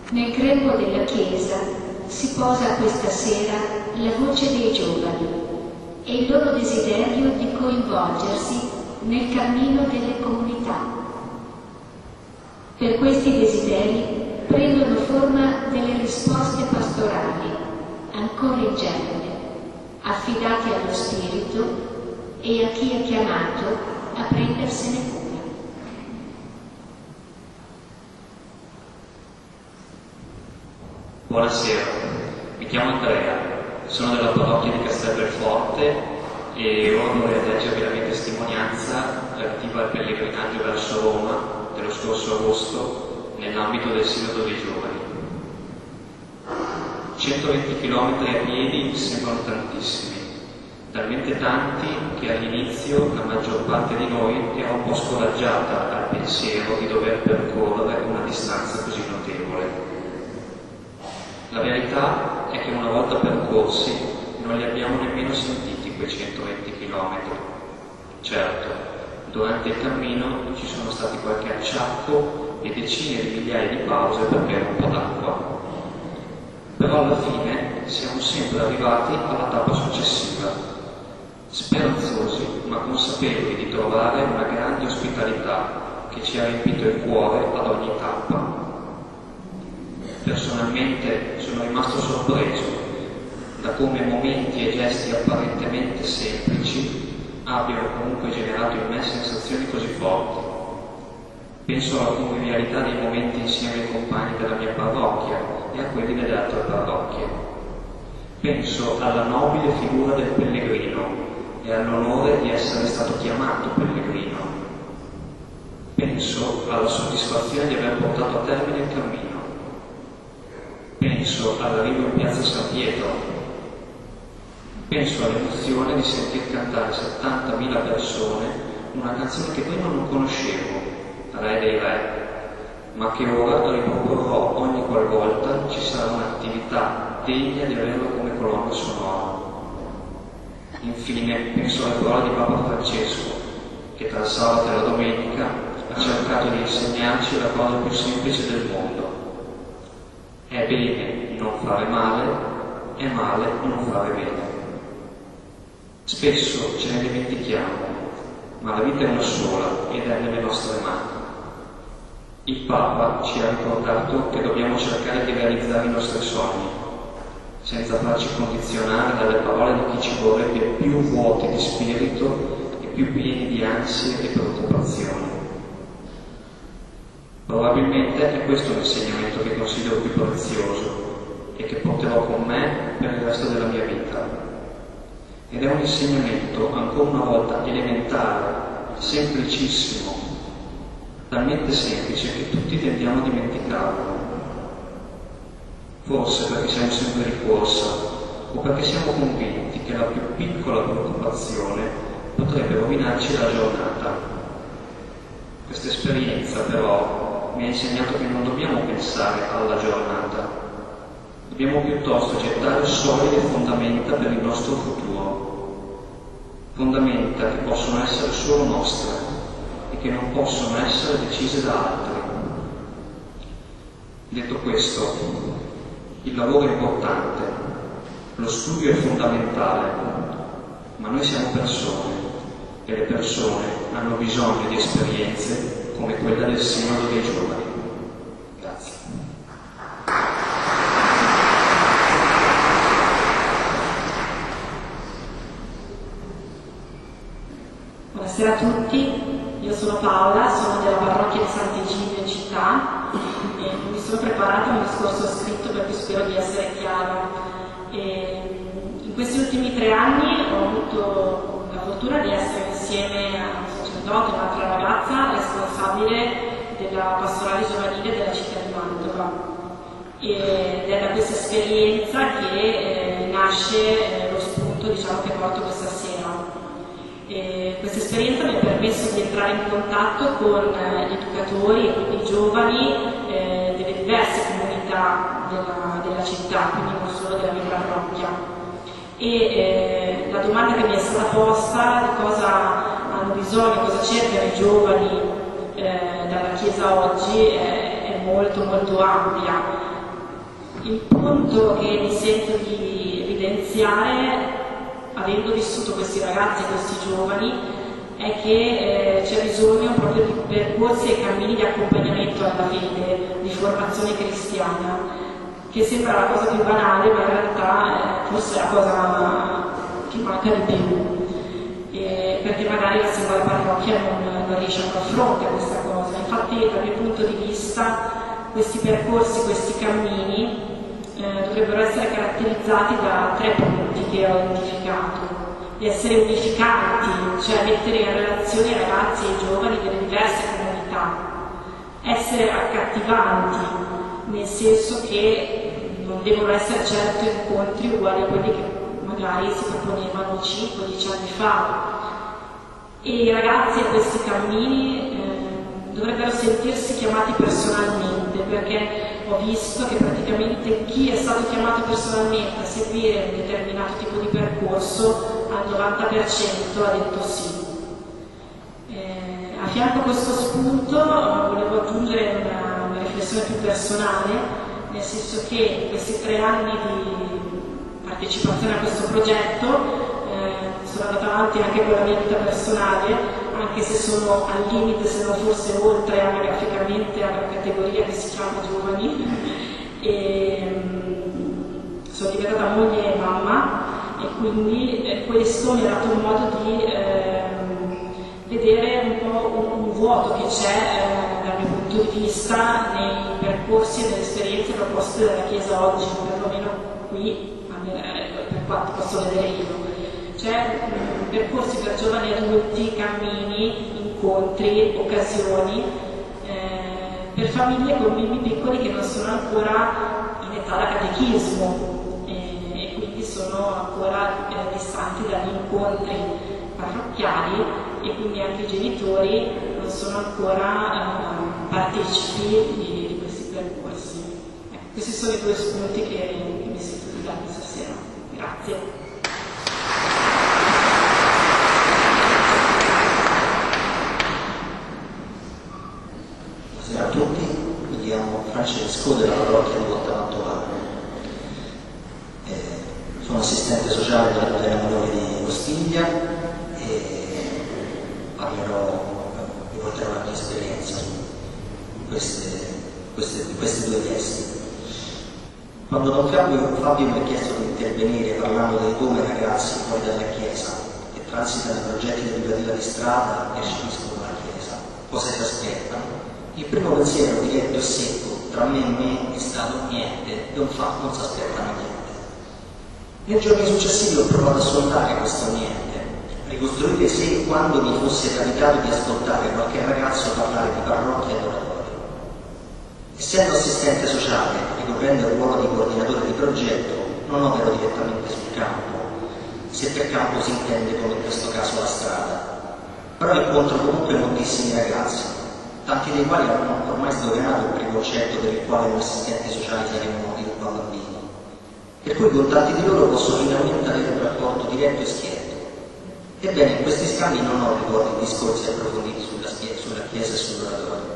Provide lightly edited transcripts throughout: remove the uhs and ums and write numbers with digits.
Nel grembo della Chiesa si posa questa sera la voce dei giovani e il loro desiderio di coinvolgersi nel cammino delle comunità. Per questi desideri prendono forma delle risposte pastorali, ancora ingenue, affidate allo Spirito e a chi è chiamato a prendersene cura. Buonasera, mi chiamo Andrea, sono della parrocchia di Castelbelforte e ora vorrei leggervi la mia testimonianza relativa al pellegrinaggio verso Roma dello scorso agosto nell'ambito del Sinodo dei Giovani. 120 km a piedi sembrano tantissimi, talmente tanti che all'inizio la maggior parte di noi era un po' scoraggiata al pensiero di dover percorrere una distanza così notevole. La verità è che una volta percorsi non li abbiamo nemmeno sentiti quei 120 km. Certo, durante il cammino ci sono stati qualche acciacco e decine di migliaia di pause per bere un po' d'acqua. Però alla fine siamo sempre arrivati alla tappa successiva, speranzosi ma consapevoli di trovare una grande ospitalità che ci ha riempito il cuore ad ogni tappa. Personalmente sono rimasto sorpreso da come momenti e gesti apparentemente semplici abbiano comunque generato in me sensazioni così forti. Penso alla convivialità dei momenti insieme ai compagni della mia parrocchia e a quelli delle altre parrocchie. Penso alla nobile figura del pellegrino e all'onore di essere stato chiamato pellegrino. Penso alla soddisfazione di aver portato a termine il cammino. Penso all'arrivo in piazza San Pietro. Penso all'emozione di sentir cantare 70.000 persone una canzone che prima non conoscevo, Re dei Re, ma che ora riproporrò ogni qualvolta ci sarà un'attività degna di averla come colonna sonora. Infine penso alle parole di Papa Francesco, che tra il sabato e la domenica ha cercato di insegnarci la cosa più semplice del mondo. È bene non fare male, è male non fare bene. Spesso ce ne dimentichiamo, ma la vita è una sola ed è nelle nostre mani. Il Papa ci ha ricordato che dobbiamo cercare di realizzare i nostri sogni, senza farci condizionare dalle parole di chi ci vorrebbe più vuoti di spirito e più pieni di ansie e preoccupazioni. Probabilmente è questo l'insegnamento che considero più prezioso e che porterò con me per il resto della mia vita. Ed è un insegnamento ancora una volta elementare, semplicissimo, talmente semplice che tutti tendiamo a dimenticarlo. Forse perché siamo sempre di corsa o perché siamo convinti che la più piccola preoccupazione potrebbe rovinarci la giornata. Questa esperienza però mi ha insegnato che non dobbiamo pensare alla giornata, dobbiamo piuttosto gettare solide fondamenta per il nostro futuro, fondamenta che possono essere solo nostre e che non possono essere decise da altri. Detto questo, il lavoro è importante, lo studio è fondamentale, ma noi siamo persone e le persone hanno bisogno di esperienze come quella del Sinodo dei Giovani. Grazie. Buonasera a tutti, io sono Paola, sono della parrocchia di Sant'Egidio in città e mi sono preparata un discorso scritto per cui spero di essere chiara. In questi ultimi 3 anni ho avuto la fortuna di essere insieme a un sacerdote, un'altra ragazza responsabile della pastorale giovanile della città di Mantova, ed è da questa esperienza che nasce lo spunto, diciamo, che porto questa sera. Questa esperienza mi ha permesso di entrare in contatto con gli educatori e quindi i giovani delle diverse comunità della città, quindi non solo della mia parrocchia. La domanda che mi è stata posta di cosa hanno bisogno, cosa cercano i giovani dalla Chiesa oggi è molto molto ampia. Il punto che mi sento di evidenziare, avendo vissuto questi ragazzi e questi giovani, è che c'è bisogno proprio di percorsi e cammini di accompagnamento alla fede, di formazione cristiana, che sembra la cosa più banale, ma in realtà forse è la cosa che manca di più, perché magari la singola parrocchia non riesce a far fronte a questa cosa. Infatti, dal mio punto di vista, questi percorsi, questi cammini dovrebbero essere caratterizzati da 3 punti che ho identificato: di essere unificanti, cioè mettere in relazione i ragazzi e i giovani delle diverse comunità, essere accattivanti, nel senso che non devono essere certo incontri uguali a quelli che magari si proponevano 5-10 anni fa, e i ragazzi a questi cammini dovrebbero sentirsi chiamati personalmente, perché ho visto che praticamente chi è stato chiamato personalmente a seguire un determinato tipo di percorso al 90% ha detto sì. A fianco a questo spunto volevo aggiungere una riflessione più personale, nel senso che in questi 3 anni di partecipazione a questo progetto sono andata avanti anche con la mia vita personale, anche se sono al limite, se non forse oltre anagraficamente alla categoria che si chiama giovani, e sono diventata moglie e mamma, e quindi questo mi ha dato un modo di vedere un po' un vuoto che c'è dal mio punto di vista nei percorsi e nelle esperienze proposte dalla Chiesa oggi, perlomeno qui, per quanto posso vedere io. Cioè percorsi per giovani adulti, cammini, incontri, occasioni, per famiglie con bimbi piccoli che non sono ancora in età da catechismo e quindi sono ancora distanti dagli incontri parrocchiali, e quindi anche i genitori non sono ancora partecipi di questi percorsi. Questi sono i 2 spunti che mi sento di dare stasera. Grazie. Buonasera a tutti, mi chiamo Francesco della parrocchia di Porta Mantovano. Sono assistente sociale della Preghiera Minore di Ostiglia e vi porterò la mia esperienza su questi 2 testi. Quando Don Fabio mi ha chiesto di intervenire parlando dei come ragazzi fuori dalla Chiesa che transitano i progetti di educativa di strada e sceniscono la Chiesa, cosa si aspettano, il primo pensiero diretto e secco tra me e me è stato niente, non si aspettano niente. Nei giorni successivi ho provato a sondare questo niente, ricostruire se e quando mi fosse capitato di ascoltare qualche ragazzo parlare di parrocchia e oratorio. Essendo assistente sociale, ricoprendo il ruolo di coordinatore di progetto, non opero direttamente sul campo, se per campo si intende come in questo caso la strada. Però incontro comunque moltissimi ragazzi, tanti dei quali hanno ormai sdoganato il preconcetto per il quale noi assistenti sociali saremmo di un bambino. Per cui con tanti di loro posso finalmente avere un rapporto diretto e schietto. Ebbene, in questi scambi non ho ricordi discorsi approfonditi sulla Chiesa e sull'oratorio.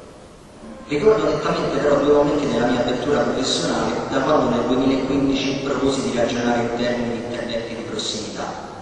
Ricordo nettamente però 2 momenti nella mia avventura professionale, da quando nel 2015 proposi di ragionare in termini di interventi di prossimità.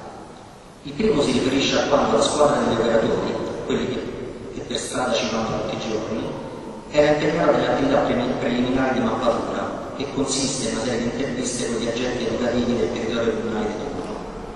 Il primo si riferisce a quando la squadra degli operatori, quelli che per strada ci vanno tutti i giorni, era impegnata nell'attività preliminare di mappatura, che consiste in una serie di interviste con gli agenti educativi del territorio comunale di Torino.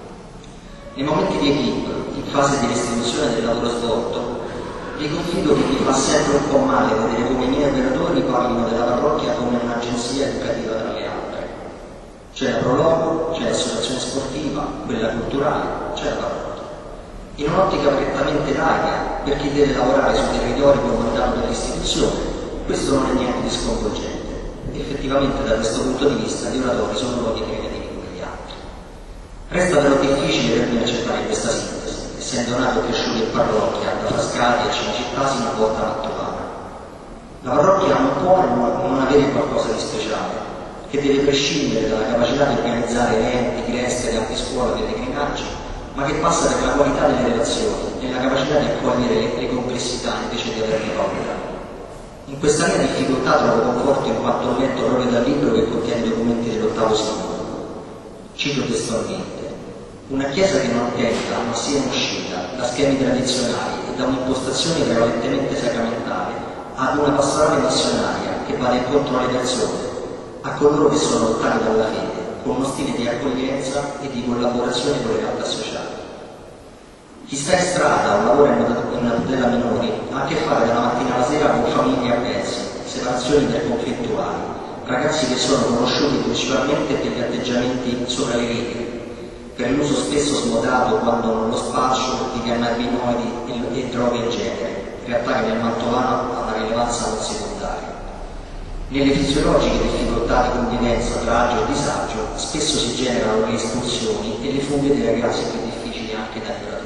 Nei momenti di equip, in fase di restituzione del lavoro svolto, vi confido che mi fa sempre un po' male vedere come i miei operatori parlino della parrocchia come un'agenzia educativa tra le altre. C'è la Prologo, c'è l'associazione sportiva, quella culturale, c'è la parrocchia. In un'ottica prettamente laica, per chi deve lavorare sui territori comunitari dell'istituzione, questo non è niente di sconvolgente. Effettivamente da questo punto di vista gli oratori sono luoghi creativi come gli altri. Resta però difficile per me accettare questa sintesi, essendo nato e cresciuto in parrocchia, da Frascati a Cinecittà sino a Porta Mantovano. La parrocchia non può non avere qualcosa di speciale, che deve prescindere dalla capacità di organizzare eventi, creste, campi scuola, pellegrinaggi, ma che passa per la qualità delle relazioni e la capacità di accogliere le complessità invece di averne paura. In questa mia difficoltà trovo conforto in quanto ho letto proprio dal libro che contiene i documenti dell'Ottavo Sinodo. Cito testualmente: una Chiesa che non tenta, ma sia in uscita da schemi tradizionali e da un'impostazione prevalentemente sacramentale ad una pastorale missionaria che vada incontro alle persone, a coloro che sono lontani dalla fede, con uno stile di accoglienza e di collaborazione con le realtà sociali. Chi sta in strada o lavora in una tutela minori ha a che fare dalla mattina alla sera con famiglie a pezzi, separazioni interconflittuali, ragazzi che sono conosciuti principalmente per gli atteggiamenti sopra le righe, per l'uso spesso smodato quando non lo spaccio di cannabinoidi e droghe in genere, realtà che nel mantovano ha una rilevanza non secondaria. Nelle fisiologiche difficoltà di convivenza tra agio e disagio spesso si generano le espulsioni e le fughe dei ragazzi più difficili anche da liberatori.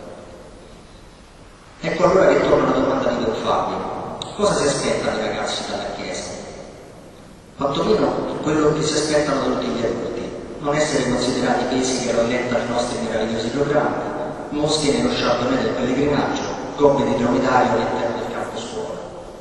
Ecco allora che torna la domanda di Don Fabio: cosa si aspettano i ragazzi dalla Chiesa? Quantomeno quello che si aspettano da tutti gli adulti: non essere considerati pesi che rallentano i nostri meravigliosi programmi, mosche nello scialbone del pellegrinaggio, gobbe di dromedario all'interno del campo scuola.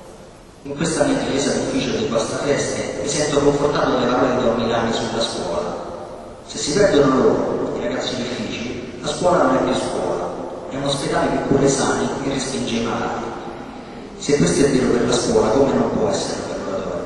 In questa mia difesa d'ufficio di vostra feste mi sento confortato dalle parole di Don Milani sulla scuola. Se si perdono loro, i ragazzi difficili, la scuola non è più scuola, è un ospedale che cura i sani e respinge i malati. Se questo è vero per la scuola, come non può essere per l'oratorio?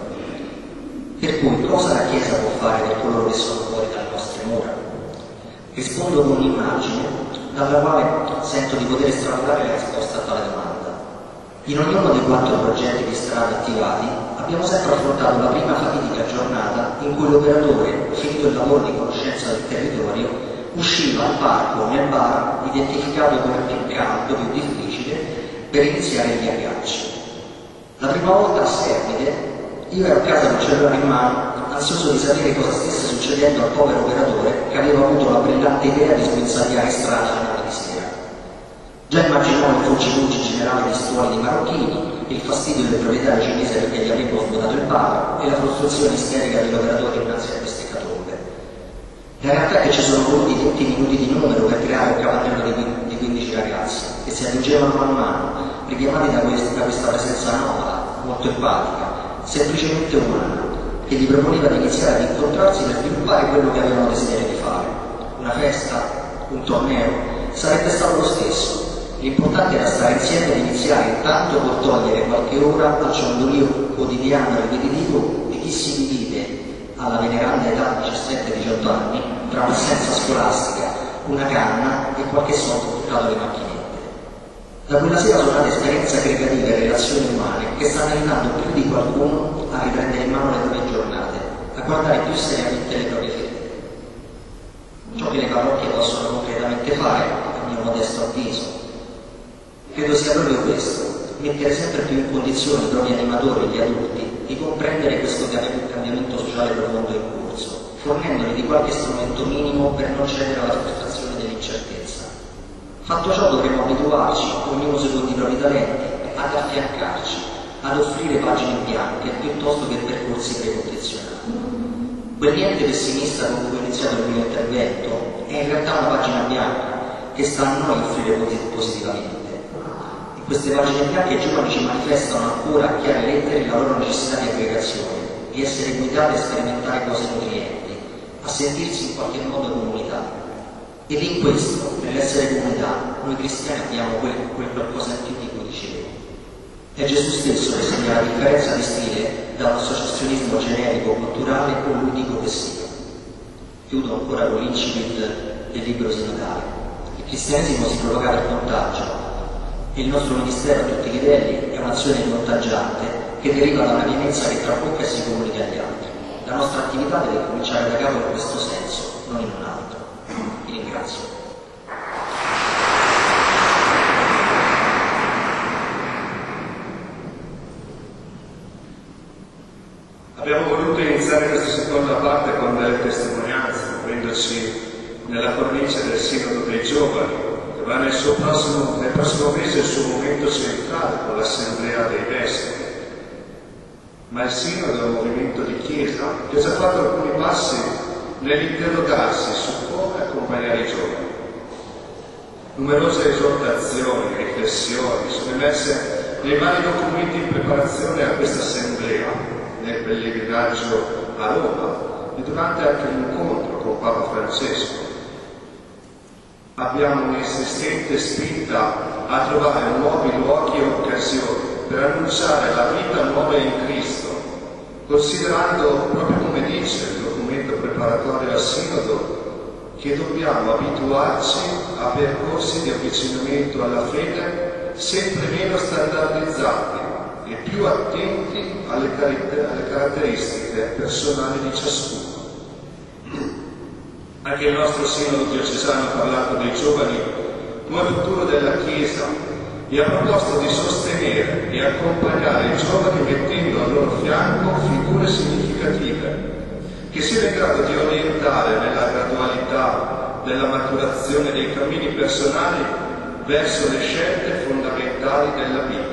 Per cui cosa la Chiesa può fare per coloro che sono fuori dalle nostre mura? Rispondo con un'immagine dalla quale sento di poter estrapolare la risposta a tale domanda. In ognuno dei 4 progetti di strada attivati abbiamo sempre affrontato la prima fatidica giornata in cui l'operatore, finito il lavoro di conoscenza del territorio, usciva al parco o nel bar identificato come più caldo, più difficile, per iniziare gli agganci. La prima volta a Sermide io ero a casa con il cellulare in mano, ansioso di sapere cosa stesse succedendo al povero operatore che aveva avuto la brillante idea di sguinzagliare strada alle 9 di sera. Già immaginavo il fuggi generale di stuoli di marocchini, il fastidio del proprietario cinese perché gli avevo svuotato il bar e la frustrazione isterica dell'operatore innanzi a queste catombe. La realtà è che ci sono voluti 20 minuti di numero per creare un capannello di 15 ragazzi che si aggiungevano man mano, richiamati da questa presenza anomala, molto empatica, semplicemente umana, che gli proponeva di iniziare ad incontrarsi per sviluppare quello che avevano desiderio di fare. Una festa, un torneo, sarebbe stato lo stesso. L'importante era stare insieme ed iniziare intanto per togliere qualche ora al ciondolio quotidiano e ripetitivo di chi si divide alla veneranda età di 17-18 anni tra un'assenza scolastica, una canna e qualche soldo buttato alle macchinette. Da quella sera sono nate esperienze creative e relazioni umane che stanno aiutando più di qualcuno a riprendere in mano le proprie giornate, a guardare più seriamente le proprie fede. Ciò che le parrocchie possono concretamente fare, a mio modesto avviso, credo sia proprio questo: mettere sempre più in condizione i propri animatori e gli adulti di comprendere questo cambiamento sociale profondo in corso, fornendoli di qualche strumento minimo per non cedere alla frustrazione dell'incertezza. Fatto ciò dovremo abituarci, ognuno secondo i propri talenti, ad affiancarci, ad offrire pagine bianche piuttosto che percorsi precondizionati. Quel niente pessimista con cui ho iniziato il mio intervento è in realtà una pagina bianca che sta a noi offrire positivamente. In queste pagine bianche i giovani ci manifestano ancora a chiare lettere la loro necessità di aggregazione, di essere guidati a sperimentare cose nutrienti, a sentirsi in qualche modo comunità. Ed in questo, nell'essere comunità, noi cristiani abbiamo quel qualcosa in più di cui dicevo. È Gesù stesso che segna la differenza di stile da un associazionismo generico, culturale o ludico che sia. Chiudo ancora con l'incipit del libro sinodale. Il cristianesimo si provoca per contagio e il nostro ministero a tutti i livelli è un'azione contagiante che deriva da una pienezza che trabocca e si comunica agli altri. La nostra attività deve cominciare da capo in questo senso, non in un altro. Vi ringrazio. Abbiamo voluto iniziare questa seconda parte con delle testimonianze, muovendoci nella cornice del Sinodo dei Giovani, che va nel prossimo mese il suo momento centrale con l'Assemblea dei Vescovi. Ma il Sinodo è un movimento di Chiesa che ha già fatto alcuni passi nell'interrogarsi su come accompagnare i giovani. Numerose esortazioni, riflessioni sono emerse nei vari documenti in preparazione a questa assemblea, nel pellegrinaggio a Roma e durante anche l'incontro con Papa Francesco. Abbiamo un'insistente spinta a trovare nuovi luoghi e occasioni per annunciare la vita nuova in Cristo, considerando, proprio come dice il documento preparatorio al Sinodo, che dobbiamo abituarci a percorsi di avvicinamento alla fede sempre meno standardizzati e più attenti alle caratteristiche personali di ciascuno. Anche il nostro Sinodo diocesano ha parlato dei giovani come futuro della Chiesa e ha proposto di sostenere e accompagnare i giovani mettendo al loro fianco figure significative che siano in grado di orientare nella gradualità della maturazione dei cammini personali verso le scelte fondamentali della vita.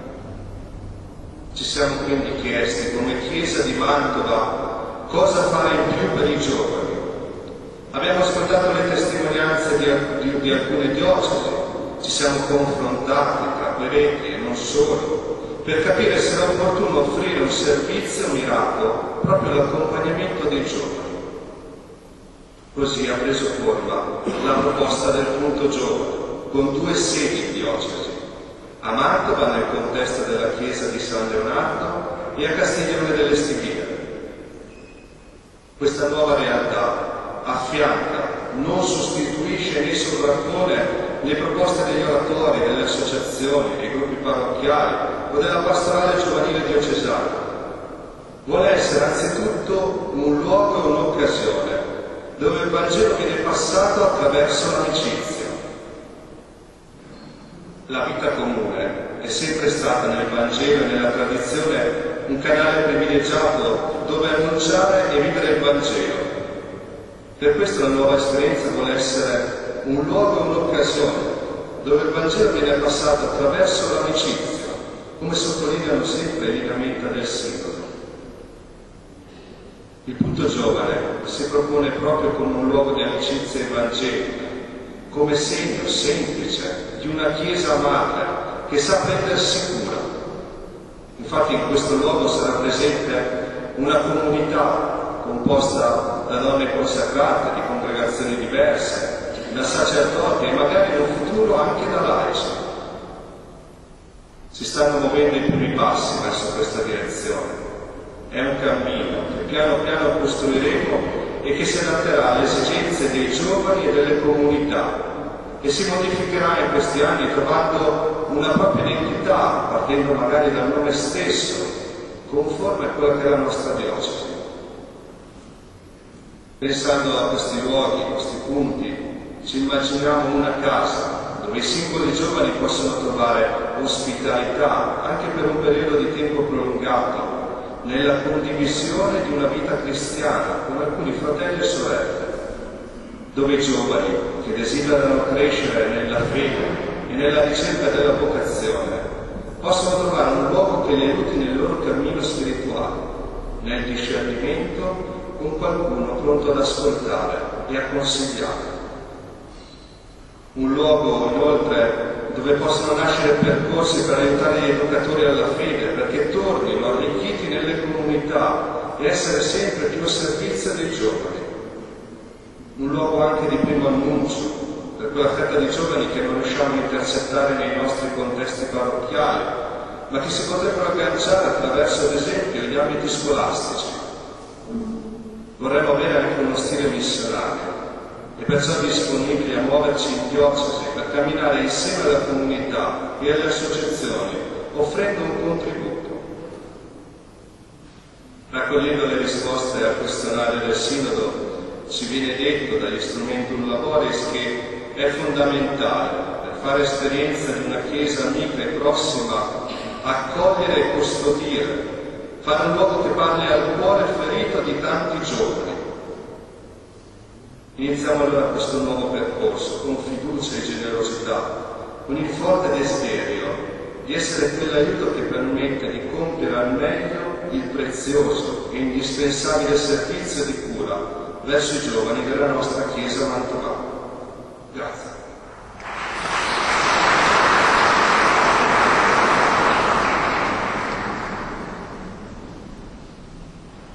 Ci siamo quindi chiesti come Chiesa di Mantova cosa fare in più per i giovani. Abbiamo ascoltato le testimonianze di alcune diocesi, ci siamo confrontati tra preti e non solo, per capire se era opportuno offrire un servizio mirato proprio all'accompagnamento dei giovani. Così ha preso forma la proposta del punto giovane, con 2 sedi in diocesi, a Mantova nel contesto della chiesa di San Leonardo e a Castiglione delle Stiviere. Questa nuova realtà affianca, non sostituisce né sovrappone le proposte degli oratori, delle associazioni, dei gruppi parrocchiali o della pastorale giovanile diocesana. Vuole essere anzitutto un luogo e un'occasione dove il Vangelo viene passato attraverso l'amicizia. La vita comune è sempre stata nel Vangelo e nella tradizione un canale privilegiato dove annunciare e vivere il Vangelo. Per questo la nuova esperienza vuole essere un luogo e un'occasione dove il Vangelo viene passato attraverso l'amicizia, come sottolineano sempre i lineamenti del Sinodo. Il punto giovane si propone proprio come un luogo di amicizia evangelica, come segno semplice di una Chiesa madre che sa prendersi cura. Infatti in questo luogo sarà presente una comunità composta da donne consacrate, di congregazioni diverse, da sacerdoti e magari in un futuro anche da laici. Si stanno muovendo i primi passi verso questa direzione. È un cammino che piano piano costruiremo e che si adatterà alle esigenze dei giovani e delle comunità e si modificherà in questi anni trovando una propria identità, partendo magari dal nome stesso, conforme a quella che è la nostra diocesi. Pensando a questi luoghi, a questi punti, ci immaginiamo una casa dove i singoli giovani possono trovare ospitalità anche per un periodo di tempo prolungato, nella condivisione di una vita cristiana con alcuni fratelli e sorelle, dove i giovani che desiderano crescere nella fede e nella ricerca della vocazione possono trovare un luogo che li aiuti nel loro cammino spirituale, nel discernimento con qualcuno pronto ad ascoltare e a consigliare. Un luogo, inoltre, dove possono nascere percorsi per aiutare gli educatori alla fede, perché tornino arricchiti nelle comunità e essere sempre più a servizio dei giovani. Un luogo anche di primo annuncio, per quella fetta di giovani che non riusciamo a intercettare nei nostri contesti parrocchiali, ma che si potrebbero agganciare attraverso, ad esempio, gli ambiti scolastici. Vorremmo avere anche uno stile missionario e perciò disponibili a muoverci in diocesi per camminare insieme alla comunità e alle associazioni, offrendo un contributo. Raccogliendo le risposte al questionario del Sinodo, ci viene detto dagli Instrumentum Laboris che è fondamentale per fare esperienza di una Chiesa amica e prossima accogliere e custodire, fare un luogo che parli al cuore ferito di tanti giovani. Iniziamo allora questo nuovo percorso con fiducia e generosità, con il forte desiderio di essere quell'aiuto che permette di compiere al meglio il prezioso e indispensabile servizio di cura verso i giovani della nostra Chiesa mantovana. Grazie.